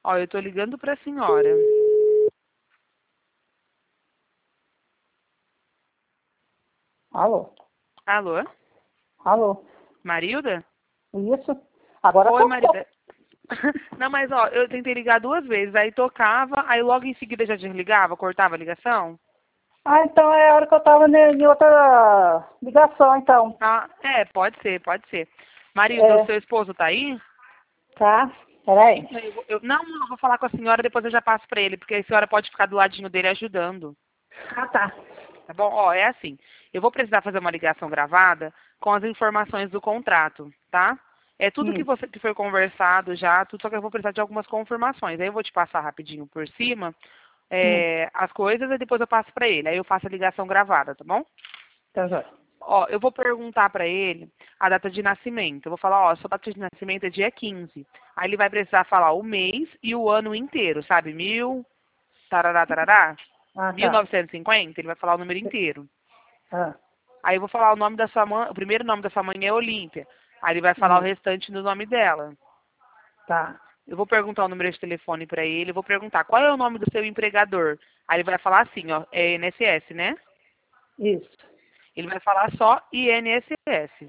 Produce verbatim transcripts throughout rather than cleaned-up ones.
Ó, eu tô ligando pra senhora. Alô? Alô? Alô? Marilda? Isso? Agora Oi, tocou. Marilda. Não, mas ó, eu tentei ligar duas vezes, aí tocava, aí logo em seguida já desligava, cortava a ligação. Ah, então é a hora que eu tava ne- em outra ligação, então. Ah, é, pode ser, pode ser. Marilda, o É, seu esposo tá aí? tá? Peraí. Então, eu, vou- eu- não, não, eu vou falar com a senhora, depois eu já passo pra ele, porque a senhora pode ficar do ladinho dele ajudando. Ah, tá. Tá bom? Ó, é assim. Eu vou precisar fazer uma ligação gravada com as informações do contrato, tá? É tudo que Hum, você que foi conversado já, tudo, só que eu vou precisar de algumas confirmações. Aí eu vou te passar rapidinho por cima hum. é, as coisas e depois eu passo pra ele. Aí eu faço a ligação gravada, tá bom? Tá jóia. Ó, eu vou perguntar pra ele a data de nascimento. Eu vou falar, ó, sua data de nascimento é dia quinze. Aí ele vai precisar falar o mês e o ano inteiro, sabe? Mil, tarará, tarará, Ah, tá. mil novecentos e cinquenta, ele vai falar o número inteiro. Ah, Aí eu vou falar o nome da sua mãe, o primeiro nome da sua mãe é Olímpia. Aí ele vai falar o hum, restante do nome dela. tá. Eu vou perguntar o número de telefone pra ele, eu vou perguntar qual é o nome do seu empregador. Aí ele vai falar assim, ó, é I N S S, né? Isso. Ele vai falar só I N S S.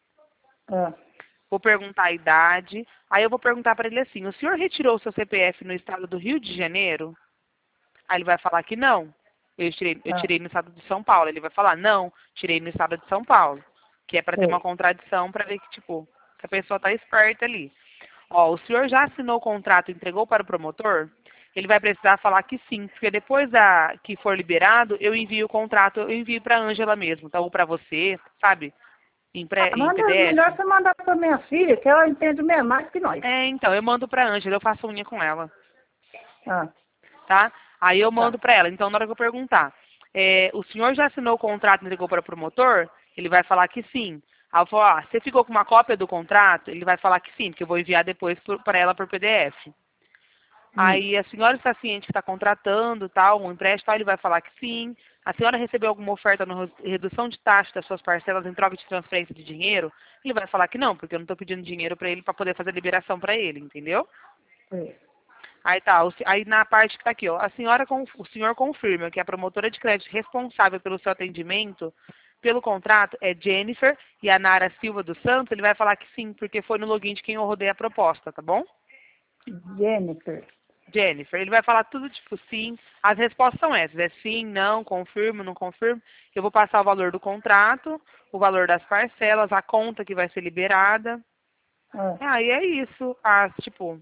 Ah, Vou perguntar a idade. Aí eu vou perguntar pra ele assim, o senhor retirou o seu C P F no estado do Rio de Janeiro? Aí ele vai falar que não. Eu tirei, eu ah, tirei no estado de São Paulo. Ele vai falar, não, tirei no estado de São Paulo. Que é pra ter uma sei. contradição pra ver que, tipo, que a pessoa tá esperta ali. Ó, o senhor já assinou o contrato e entregou para o promotor? Ele vai precisar falar que sim, porque depois da que for liberado, eu envio o contrato, eu envio para a Ângela mesmo, tá? Ou para você, sabe? Em, pré, Ah, em manda, melhor P D F. você mandar pra minha filha, que ela entende mesmo mais que nós. É, então, eu mando para a Ângela, eu faço unha com ela, Ah, tá? Aí eu tá. mando para ela. Então, na hora que eu perguntar, é, o senhor já assinou o contrato e entregou para o promotor? Ele vai falar que sim. Aí eu falo, ah, você ficou com uma cópia do contrato? Ele vai falar que sim, porque eu vou enviar depois para ela por P D F. Hum. Aí a senhora está ciente que está contratando tal, um empréstimo, aí ele vai falar que sim. A senhora recebeu alguma oferta na redução de taxa das suas parcelas em troca de transferência de dinheiro? Ele vai falar que não, porque eu não estou pedindo dinheiro para ele para poder fazer liberação para ele, entendeu? Sei. Aí tá, o se- aí na parte que está aqui, ó, a senhora, con- o senhor confirma que a promotora de crédito responsável pelo seu atendimento, pelo contrato, é Jennifer e a Nara Silva dos Santos, ele vai falar que sim, porque foi no login de quem eu rodei a proposta, tá bom? Jennifer. Jennifer, ele vai falar tudo tipo sim. As respostas são essas, é sim, não, confirmo, não confirmo. Eu vou passar o valor do contrato, o valor das parcelas, a conta que vai ser liberada. Ah, Aí é isso. As, tipo,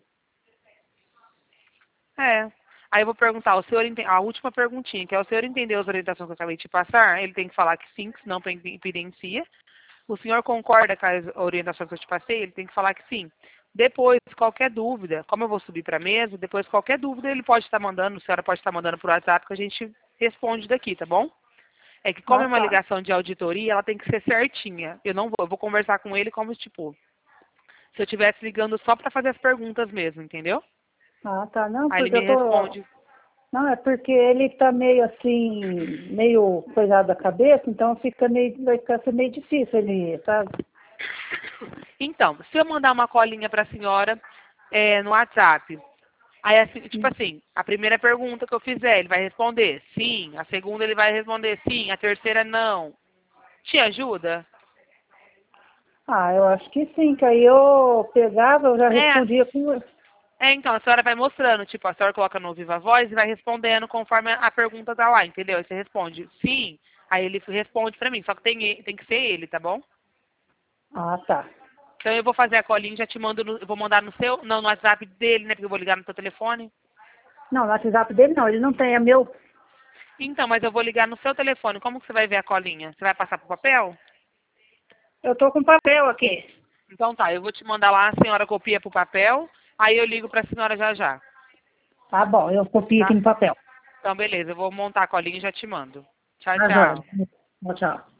é. Aí eu vou perguntar, o senhor enten- a última perguntinha, que é o senhor entendeu as orientações que eu acabei de passar? Ele tem que falar que sim, que senão evidencia. O senhor concorda com as orientações que eu te passei? Ele tem que falar que sim. Depois, qualquer dúvida, como eu vou subir para a mesa, depois qualquer dúvida ele pode estar mandando, a senhora pode estar mandando por WhatsApp que a gente responde daqui, tá bom? É que como ah, é uma tá. ligação de auditoria, ela tem que ser certinha. Eu não vou, eu vou conversar com ele como tipo, se eu estivesse ligando só para fazer as perguntas mesmo, entendeu? Ah, tá. Não, Aí ele porque me eu tô. responde. Não, é porque ele tá meio assim, meio coisado da cabeça, então fica meio, vai ficar assim, meio difícil ele, sabe? Então, se eu mandar uma colinha para a senhora é, no WhatsApp, aí, assim, tipo assim, a primeira pergunta que eu fizer, ele vai responder sim. A segunda, ele vai responder sim. A terceira, não. Te ajuda? Ah, eu acho que sim, que aí eu pegava, eu já É. respondia com. É, então, a senhora vai mostrando. Tipo, a senhora coloca no Viva Voz e vai respondendo conforme a pergunta tá lá, entendeu? Aí você responde sim. Aí ele responde pra mim. Só que tem, e- tem que ser ele, tá bom? Ah, tá. Então eu vou fazer a colinha e já te mando, no, eu vou mandar no seu, não, no WhatsApp dele, né? Porque eu vou ligar no seu telefone. Não, no WhatsApp dele não, ele não tem, é meu. Então, mas eu vou ligar no seu telefone. Como que você vai ver a colinha? Você vai passar pro papel? Eu tô com papel aqui. Então tá, eu vou te mandar lá, a senhora copia pro papel, aí eu ligo pra senhora já já, Tá bom, eu copio aqui tá? no papel. Então beleza, eu vou montar a colinha e já te mando. Tchau, Tá, joia. tchau. Tchau, tchau.